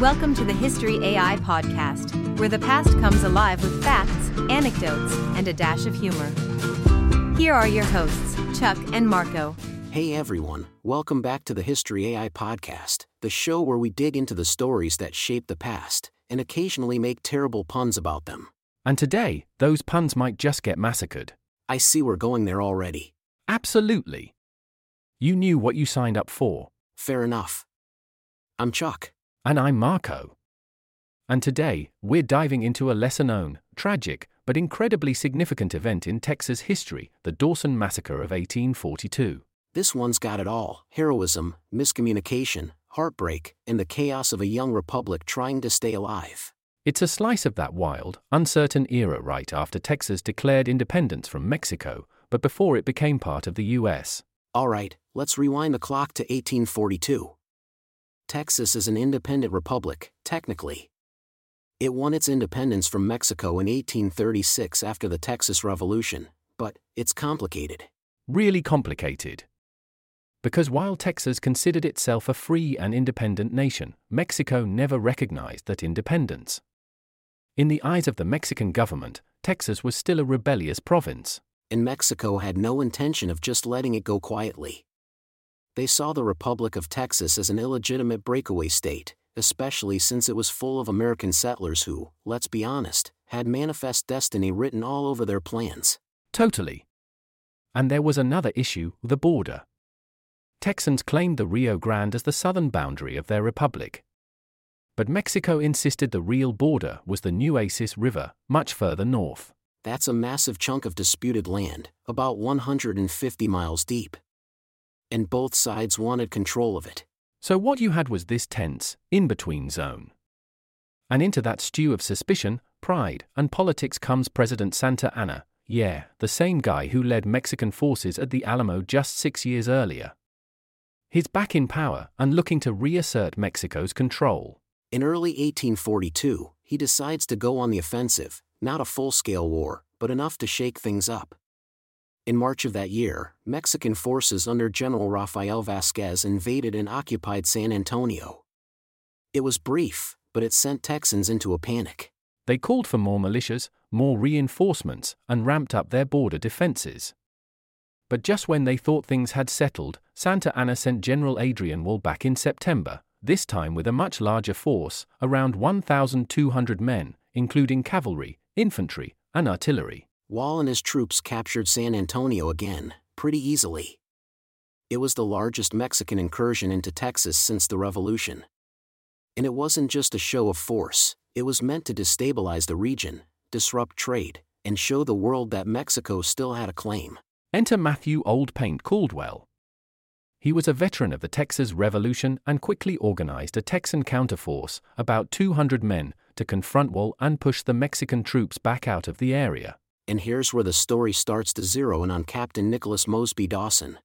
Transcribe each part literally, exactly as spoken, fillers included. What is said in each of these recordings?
Welcome to the History A I podcast, where the past comes alive with facts, anecdotes, and a dash of humor. Here are your hosts, Chuck and Marco. Hey everyone, welcome back to the History A I podcast, the show where we dig into the stories that shape the past, and occasionally make terrible puns about them. And today, those puns might just get massacred. I see we're going there already. Absolutely. You knew what you signed up for. Fair enough. I'm Chuck. And I'm Marco. And today, we're diving into a lesser-known, tragic, but incredibly significant event in Texas history, the Dawson Massacre of eighteen forty-two. This one's got it all: heroism, miscommunication, heartbreak, and the chaos of a young republic trying to stay alive. It's a slice of that wild, uncertain era right after Texas declared independence from Mexico, but before it became part of the U S. All right, let's rewind the clock to eighteen forty-two. Texas is an independent republic, technically. It won its independence from Mexico in eighteen thirty-six after the Texas Revolution, but it's complicated. Really complicated. Because while Texas considered itself a free and independent nation, Mexico never recognized that independence. In the eyes of the Mexican government, Texas was still a rebellious province. And Mexico had no intention of just letting it go quietly. They saw the Republic of Texas as an illegitimate breakaway state, especially since it was full of American settlers who, let's be honest, had manifest destiny written all over their plans. Totally. And there was another issue, the border. Texans claimed the Rio Grande as the southern boundary of their republic. But Mexico insisted the real border was the Nueces River, much further north. That's a massive chunk of disputed land, about one hundred fifty miles deep. And both sides wanted control of it. So what you had was this tense, in-between zone. And into that stew of suspicion, pride, and politics comes President Santa Anna, yeah, the same guy who led Mexican forces at the Alamo just six years earlier. He's back in power and looking to reassert Mexico's control. In early eighteen forty-two, he decides to go on the offensive, not a full-scale war, but enough to shake things up. In March of that year, Mexican forces under General Rafael Vasquez invaded and occupied San Antonio. It was brief, but it sent Texans into a panic. They called for more militias, more reinforcements, and ramped up their border defenses. But just when they thought things had settled, Santa Anna sent General Adrian Will back in September, this time with a much larger force, around one thousand two hundred men, including cavalry, infantry, and artillery. Wall and his troops captured San Antonio again, pretty easily. It was the largest Mexican incursion into Texas since the Revolution. And it wasn't just a show of force, it was meant to destabilize the region, disrupt trade, and show the world that Mexico still had a claim. Enter Matthew Old Paint Caldwell. He was a veteran of the Texas Revolution and quickly organized a Texan counterforce, about two hundred men, to confront Wall and push the Mexican troops back out of the area. And here's where the story starts to zero in on Captain Nicholas Mosby Dawson.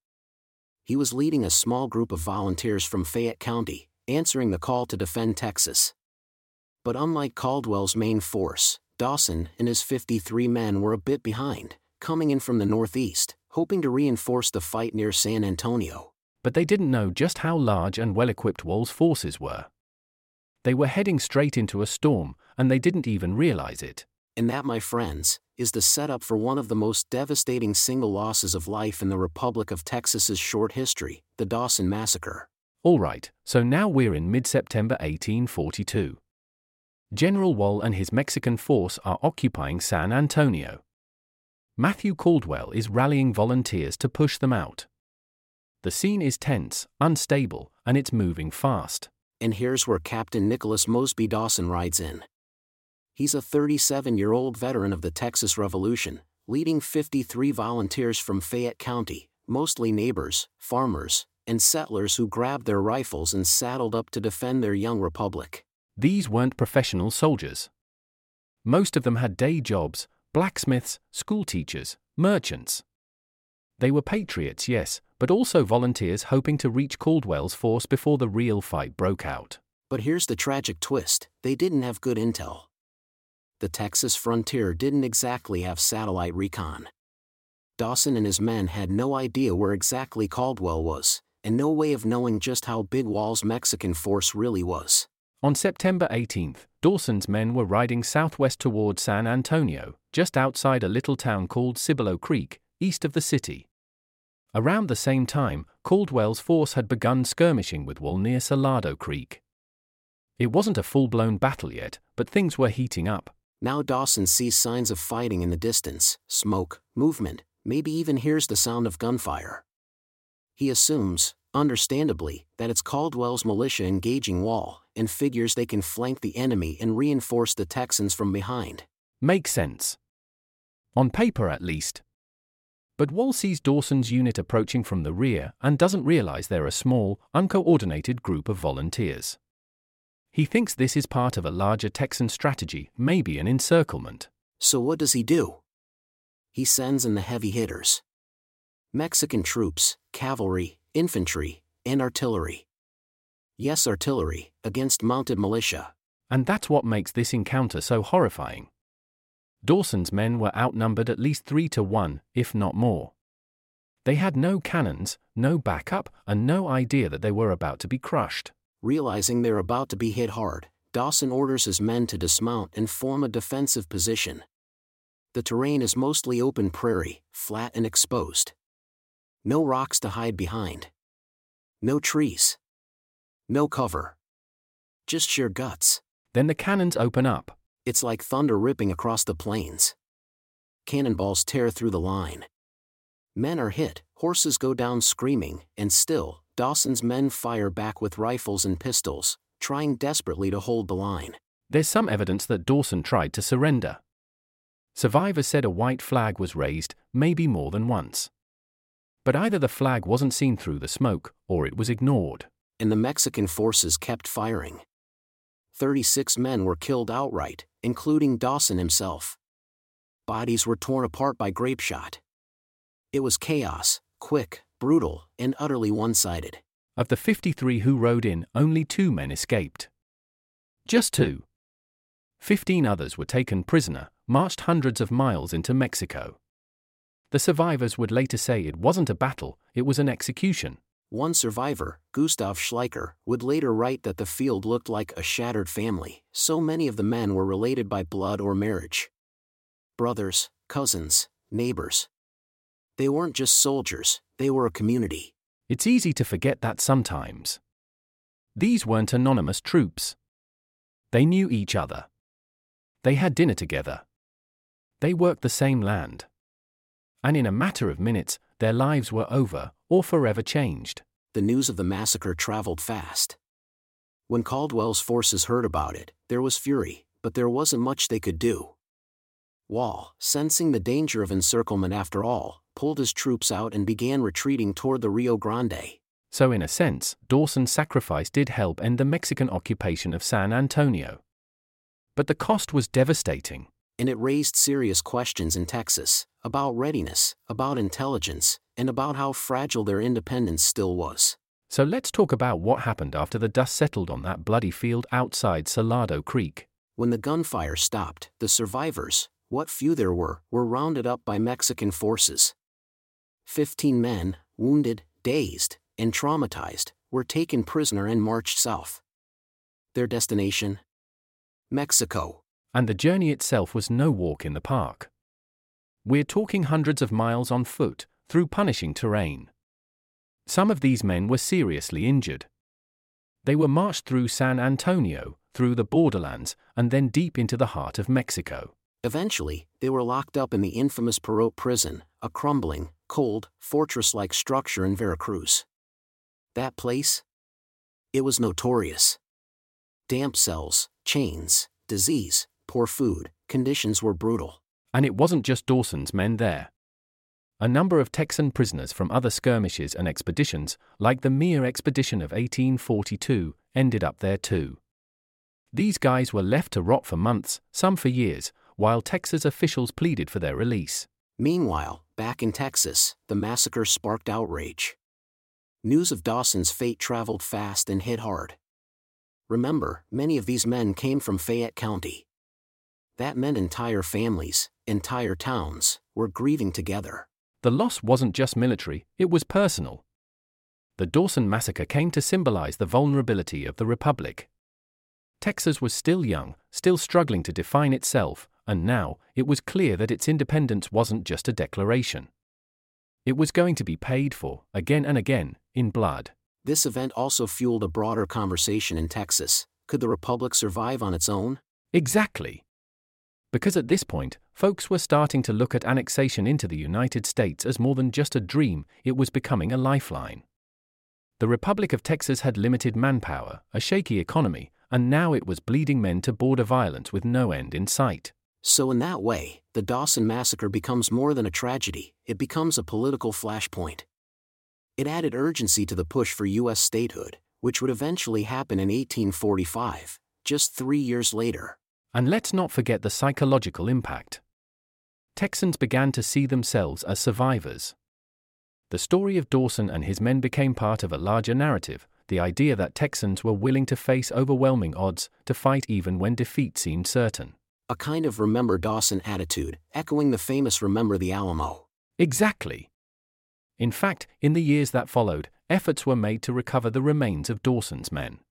He was leading a small group of volunteers from Fayette County, answering the call to defend Texas. But unlike Caldwell's main force, Dawson and his fifty-three men were a bit behind, coming in from the northeast, hoping to reinforce the fight near San Antonio. But they didn't know just how large and well-equipped Wall's forces were. They were heading straight into a storm, and they didn't even realize it. And that, my friends, is the setup for one of the most devastating single losses of life in the Republic of Texas's short history, the Dawson Massacre. All right, so now we're in mid-September eighteen forty-two. General Wall and his Mexican force are occupying San Antonio. Matthew Caldwell is rallying volunteers to push them out. The scene is tense, unstable, and it's moving fast. And here's where Captain Nicholas Mosby Dawson rides in. He's a thirty-seven-year-old veteran of the Texas Revolution, leading fifty-three volunteers from Fayette County, mostly neighbors, farmers, and settlers who grabbed their rifles and saddled up to defend their young republic. These weren't professional soldiers. Most of them had day jobs, blacksmiths, schoolteachers, merchants. They were patriots, yes, but also volunteers hoping to reach Caldwell's force before the real fight broke out. But here's the tragic twist: they didn't have good intel. The Texas frontier didn't exactly have satellite recon. Dawson and his men had no idea where exactly Caldwell was, and no way of knowing just how big Wall's Mexican force really was. On September eighteenth, Dawson's men were riding southwest toward San Antonio, just outside a little town called Cibolo Creek, east of the city. Around the same time, Caldwell's force had begun skirmishing with Wool near Salado Creek. It wasn't a full-blown battle yet, but things were heating up. Now Dawson sees signs of fighting in the distance, smoke, movement, maybe even hears the sound of gunfire. He assumes, understandably, that it's Caldwell's militia engaging Wall, and figures they can flank the enemy and reinforce the Texans from behind. Makes sense. On paper at least. But Wall sees Dawson's unit approaching from the rear and doesn't realize they're a small, uncoordinated group of volunteers. He thinks this is part of a larger Texan strategy, maybe an encirclement. So what does he do? He sends in the heavy hitters. Mexican troops, cavalry, infantry, and artillery. Yes, artillery, against mounted militia. And that's what makes this encounter so horrifying. Dawson's men were outnumbered at least three to one, if not more. They had no cannons, no backup, and no idea that they were about to be crushed. Realizing they're about to be hit hard, Dawson orders his men to dismount and form a defensive position. The terrain is mostly open prairie, flat and exposed. No rocks to hide behind. No trees. No cover. Just sheer guts. Then the cannons open up. It's like thunder ripping across the plains. Cannonballs tear through the line. Men are hit, horses go down screaming, and still, Dawson's men fire back with rifles and pistols, trying desperately to hold the line. There's some evidence that Dawson tried to surrender. Survivors said a white flag was raised, maybe more than once. But either the flag wasn't seen through the smoke, or it was ignored. And the Mexican forces kept firing. Thirty-six men were killed outright, including Dawson himself. Bodies were torn apart by grape shot. It was chaos, quick, brutal, and utterly one-sided. Of the fifty-three who rode in, only two men escaped. Just two. Fifteen others were taken prisoner, marched hundreds of miles into Mexico. The survivors would later say it wasn't a battle, it was an execution. One survivor, Gustav Schleicher, would later write that the field looked like a shattered family, so many of the men were related by blood or marriage. Brothers, cousins, neighbors. They weren't just soldiers, they were a community. It's easy to forget that sometimes. These weren't anonymous troops. They knew each other. They had dinner together. They worked the same land. And in a matter of minutes, their lives were over, or forever changed. The news of the massacre traveled fast. When Caldwell's forces heard about it, there was fury, but there wasn't much they could do. Wall, sensing the danger of encirclement after all, pulled his troops out and began retreating toward the Rio Grande. So in a sense, Dawson's sacrifice did help end the Mexican occupation of San Antonio. But the cost was devastating. And it raised serious questions in Texas, about readiness, about intelligence, and about how fragile their independence still was. So let's talk about what happened after the dust settled on that bloody field outside Salado Creek. When the gunfire stopped, the survivors, what few there were, were rounded up by Mexican forces. Fifteen men, wounded, dazed, and traumatized, were taken prisoner and marched south. Their destination? Mexico. And the journey itself was no walk in the park. We're talking hundreds of miles on foot, through punishing terrain. Some of these men were seriously injured. They were marched through San Antonio, through the borderlands, and then deep into the heart of Mexico. Eventually, they were locked up in the infamous Perote prison, a crumbling, cold, fortress-like structure in Veracruz. That place? It was notorious. Damp cells, chains, disease, poor food, conditions were brutal. And it wasn't just Dawson's men there. A number of Texan prisoners from other skirmishes and expeditions, like the Mir expedition of eighteen forty-two, ended up there too. These guys were left to rot for months, some for years, while Texas officials pleaded for their release. Meanwhile, back in Texas, the massacre sparked outrage. News of Dawson's fate traveled fast and hit hard. Remember, many of these men came from Fayette County. That meant entire families, entire towns, were grieving together. The loss wasn't just military, it was personal. The Dawson massacre came to symbolize the vulnerability of the Republic. Texas was still young, still struggling to define itself, and now it was clear that its independence wasn't just a declaration. It was going to be paid for, again and again, in blood. This event also fueled a broader conversation in Texas. Could the Republic survive on its own? Exactly. Because at this point, folks were starting to look at annexation into the United States as more than just a dream, it was becoming a lifeline. The Republic of Texas had limited manpower, a shaky economy, and now it was bleeding men to border violence with no end in sight. So in that way, the Dawson Massacre becomes more than a tragedy, it becomes a political flashpoint. It added urgency to the push for U S statehood, which would eventually happen in eighteen forty-five, just three years later. And let's not forget the psychological impact. Texans began to see themselves as survivors. The story of Dawson and his men became part of a larger narrative, the idea that Texans were willing to face overwhelming odds, to fight even when defeat seemed certain. A kind of remember Dawson attitude, echoing the famous Remember the Alamo. Exactly. In fact, in the years that followed, efforts were made to recover the remains of Dawson's men.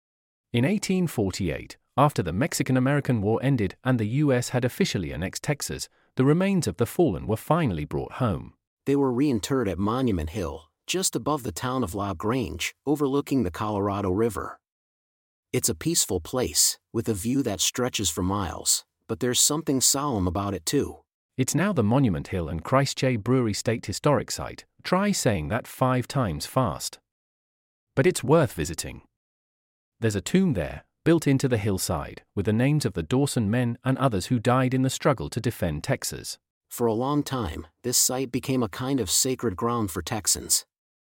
In eighteen forty-eight, after the Mexican-American War ended and the U S had officially annexed Texas, the remains of the fallen were finally brought home. They were reinterred at Monument Hill, just above the town of La Grange, overlooking the Colorado River. It's a peaceful place, with a view that stretches for miles, but there's something solemn about it too. It's now the Monument Hill and Christchey Brewery State Historic Site. Try saying that five times fast. But it's worth visiting. There's a tomb there, built into the hillside, with the names of the Dawson men and others who died in the struggle to defend Texas. For a long time, this site became a kind of sacred ground for Texans.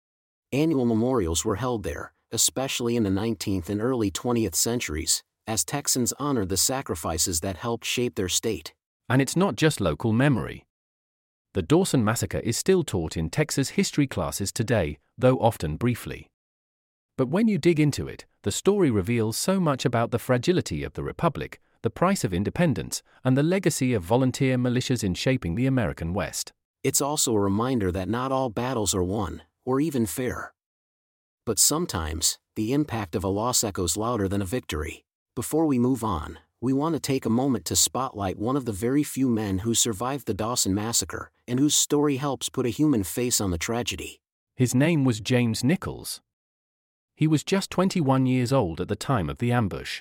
Annual memorials were held there, especially in the nineteenth and early twentieth centuries, as Texans honored the sacrifices that helped shape their state. And it's not just local memory. The Dawson Massacre is still taught in Texas history classes today, though often briefly. But when you dig into it, the story reveals so much about the fragility of the Republic, the price of independence, and the legacy of volunteer militias in shaping the American West. It's also a reminder that not all battles are won, or even fair. But sometimes, the impact of a loss echoes louder than a victory. Before we move on, we want to take a moment to spotlight one of the very few men who survived the Dawson Massacre, and whose story helps put a human face on the tragedy. His name was James Nichols. He was just twenty-one years old at the time of the ambush.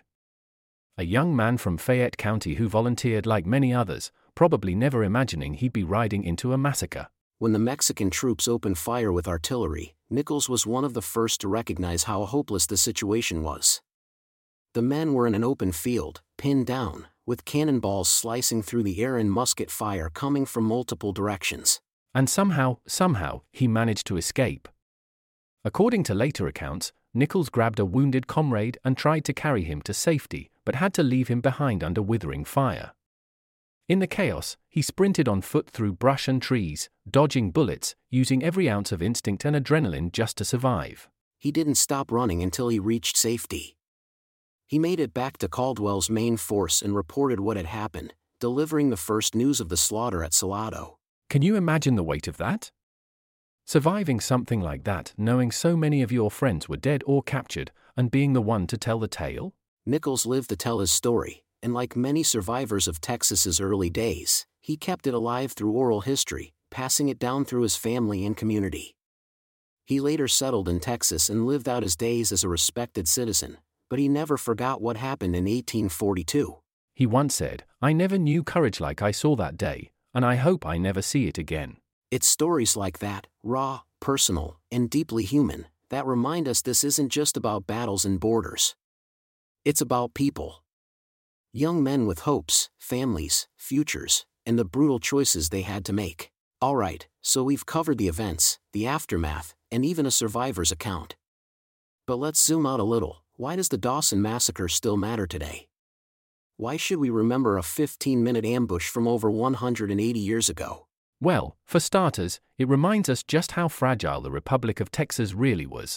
A young man from Fayette County who volunteered like many others, probably never imagining he'd be riding into a massacre. When the Mexican troops opened fire with artillery, Nichols was one of the first to recognize how hopeless the situation was. The men were in an open field, pinned down, with cannonballs slicing through the air and musket fire coming from multiple directions. And somehow, somehow, he managed to escape. According to later accounts, Nichols grabbed a wounded comrade and tried to carry him to safety, but had to leave him behind under withering fire. In the chaos, he sprinted on foot through brush and trees, dodging bullets, using every ounce of instinct and adrenaline just to survive. He didn't stop running until he reached safety. He made it back to Caldwell's main force and reported what had happened, delivering the first news of the slaughter at Salado. Can you imagine the weight of that? Surviving something like that, knowing so many of your friends were dead or captured, and being the one to tell the tale? Nichols lived to tell his story, and like many survivors of Texas's early days, he kept it alive through oral history, passing it down through his family and community. He later settled in Texas and lived out his days as a respected citizen, but he never forgot what happened in eighteen forty-two. He once said, "I never knew courage like I saw that day, and I hope I never see it again." It's stories like that, raw, personal, and deeply human, that remind us this isn't just about battles and borders. It's about people. Young men with hopes, families, futures, and the brutal choices they had to make. Alright, so we've covered the events, the aftermath, and even a survivor's account. But let's zoom out a little. Why does the Dawson Massacre still matter today? Why should we remember a fifteen-minute ambush from over one hundred eighty years ago? Well, for starters, it reminds us just how fragile the Republic of Texas really was.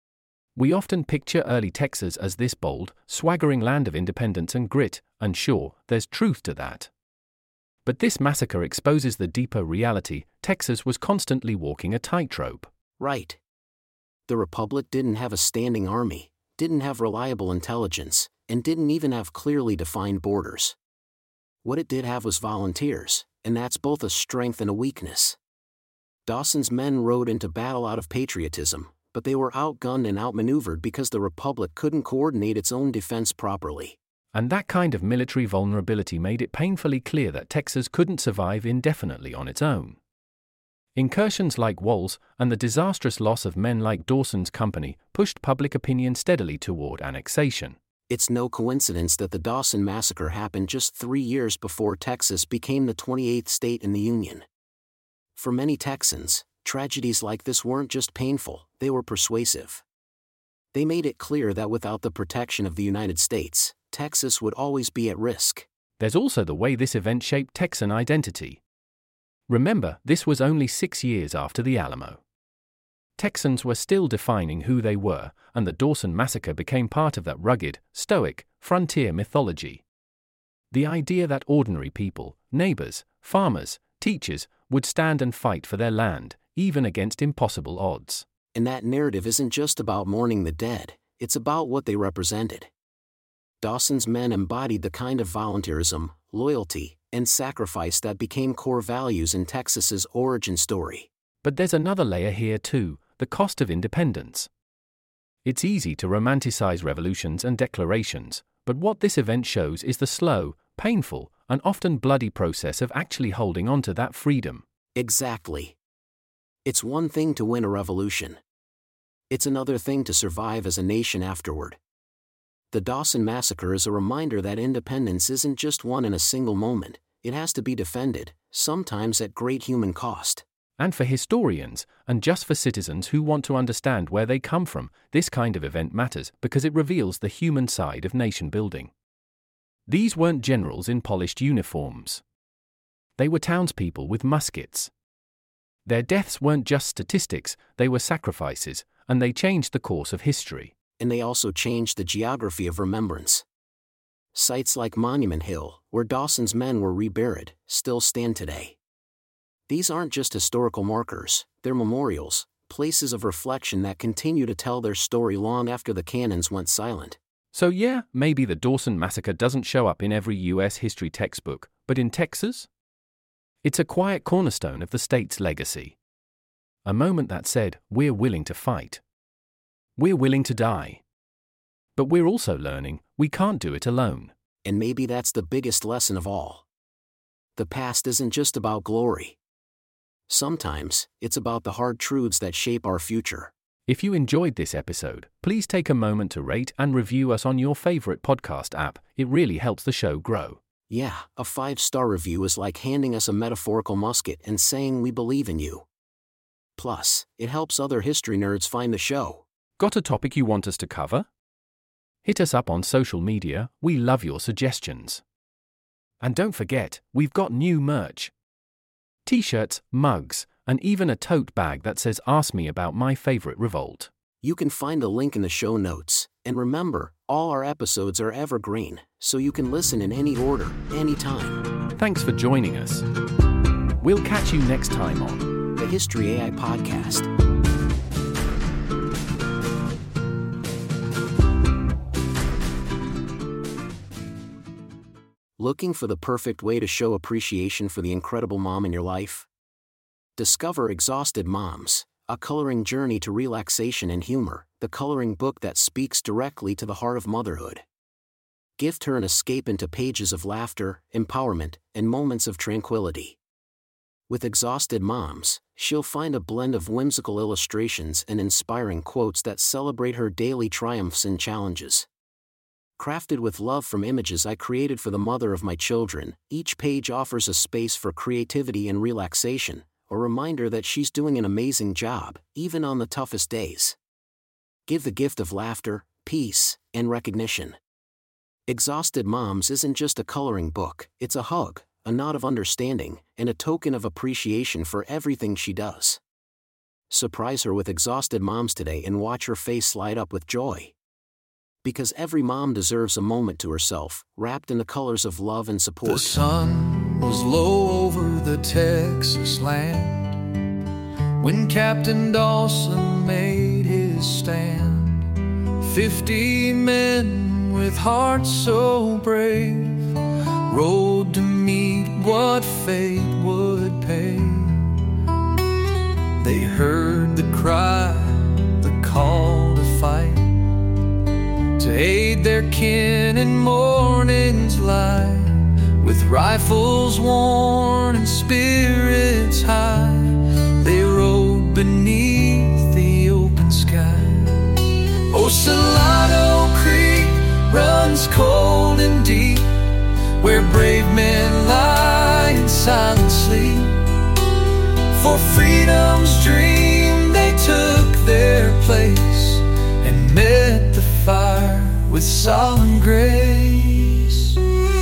We often picture early Texas as this bold, swaggering land of independence and grit, and sure, there's truth to that. But this massacre exposes the deeper reality. Texas was constantly walking a tightrope. Right. The Republic didn't have a standing army, didn't have reliable intelligence, and didn't even have clearly defined borders. What it did have was volunteers, and that's both a strength and a weakness. Dawson's men rode into battle out of patriotism, but they were outgunned and outmaneuvered because the Republic couldn't coordinate its own defense properly. And that kind of military vulnerability made it painfully clear that Texas couldn't survive indefinitely on its own. Incursions like Walls and the disastrous loss of men like Dawson's company pushed public opinion steadily toward annexation. It's no coincidence that the Dawson Massacre happened just three years before Texas became the twenty-eighth state in the Union. For many Texans, tragedies like this weren't just painful, they were persuasive. They made it clear that without the protection of the United States, Texas would always be at risk. There's also the way this event shaped Texan identity. Remember, this was only six years after the Alamo. Texans were still defining who they were, and the Dawson Massacre became part of that rugged, stoic, frontier mythology. The idea that ordinary people, neighbors, farmers, teachers, would stand and fight for their land, even against impossible odds. And that narrative isn't just about mourning the dead, it's about what they represented. Dawson's men embodied the kind of volunteerism, loyalty, and sacrifice that became core values in Texas's origin story. But there's another layer here too, the cost of independence. It's easy to romanticize revolutions and declarations, but what this event shows is the slow, painful, and often bloody process of actually holding on to that freedom. Exactly. It's one thing to win a revolution. It's another thing to survive as a nation afterward. The Dawson Massacre is a reminder that independence isn't just won in a single moment, it has to be defended, sometimes at great human cost. And for historians, and just for citizens who want to understand where they come from, this kind of event matters because it reveals the human side of nation building. These weren't generals in polished uniforms. They were townspeople with muskets. Their deaths weren't just statistics, they were sacrifices, and they changed the course of history. And they also changed the geography of remembrance. Sites like Monument Hill, where Dawson's men were reburied, still stand today. These aren't just historical markers, they're memorials, places of reflection that continue to tell their story long after the cannons went silent. So yeah, maybe the Dawson Massacre doesn't show up in every U S history textbook, but in Texas? It's a quiet cornerstone of the state's legacy. A moment that said, we're willing to fight. We're willing to die. But we're also learning, we can't do it alone. And maybe that's the biggest lesson of all. The past isn't just about glory. Sometimes, it's about the hard truths that shape our future. If you enjoyed this episode, please take a moment to rate and review us on your favorite podcast app. It really helps the show grow. Yeah, a five-star review is like handing us a metaphorical musket and saying we believe in you. Plus, it helps other history nerds find the show. Got a topic you want us to cover? Hit us up on social media, we love your suggestions. And don't forget, we've got new merch. T-shirts, mugs, and even a tote bag that says Ask Me About My Favorite Revolt. You can find a link in the show notes, and remember, all our episodes are evergreen, so you can listen in any order, anytime. Thanks for joining us. We'll catch you next time on the History A I Podcast. Looking for the perfect way to show appreciation for the incredible mom in your life? Discover Exhausted Moms, a coloring journey to relaxation and humor, the coloring book that speaks directly to the heart of motherhood. Gift her an escape into pages of laughter, empowerment, and moments of tranquility. With Exhausted Moms, she'll find a blend of whimsical illustrations and inspiring quotes that celebrate her daily triumphs and challenges. Crafted with love from images I created for the mother of my children, each page offers a space for creativity and relaxation, a reminder that she's doing an amazing job, even on the toughest days. Give the gift of laughter, peace, and recognition. Exhausted Moms isn't just a coloring book, it's a hug, a nod of understanding, and a token of appreciation for everything she does. Surprise her with Exhausted Moms today and watch her face light up with joy. Because every mom deserves a moment to herself, wrapped in the colors of love and support. The sun was low over the Texas land when Captain Dawson made his stand. Fifty men with hearts so brave rode to meet what fate would pay. They heard the cry, the call to fight, to aid their kin in morning's light. With rifles worn and spirits high, they rode beneath the open sky. Oh, Salado Creek runs cold and deep, where brave men lie in silent sleep. For freedom's dream they took their place and met the fire with solemn grace.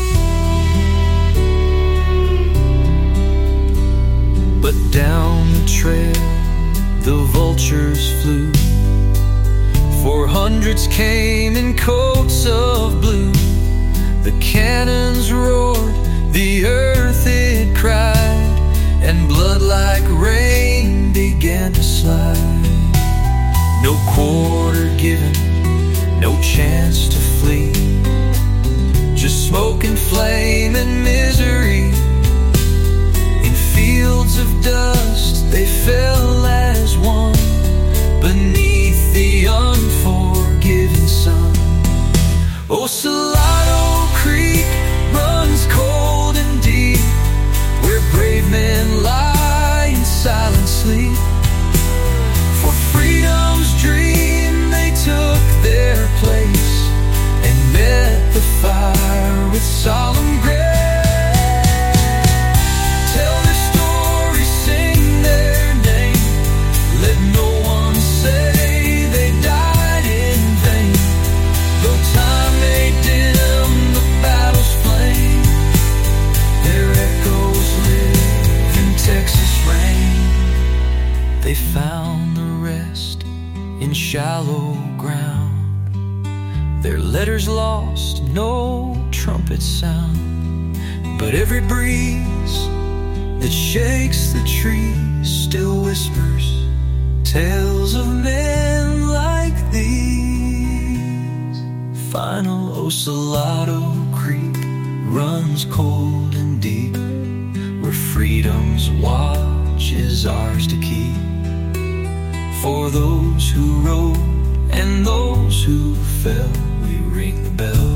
But down the trail the vultures flew, for hundreds came in coats of blue. The cannons roared, the earth it cried, and blood like rain began to slide. No quarter given, no chance to flee, just smoke and flame and misery. In fields of dust they fell as one, beneath the unforgiving sun. Oh, Salado Creek runs cold and deep, where brave men lie in silent sleep. For freedom's dream they took their place and met the fire with solemn grace. Tell their story, sing their name, let no one say they died in vain. Though time may dim the battle's flame, their echoes live in Texas rain. They found the rest in shallow ground, their letters lost, no trumpet sound. But every breeze that shakes the trees still whispers tales of men like these. Final O Salado Creek runs cold and deep, where freedom's watch is ours to keep. For those who rode and those who fell, we ring the bell.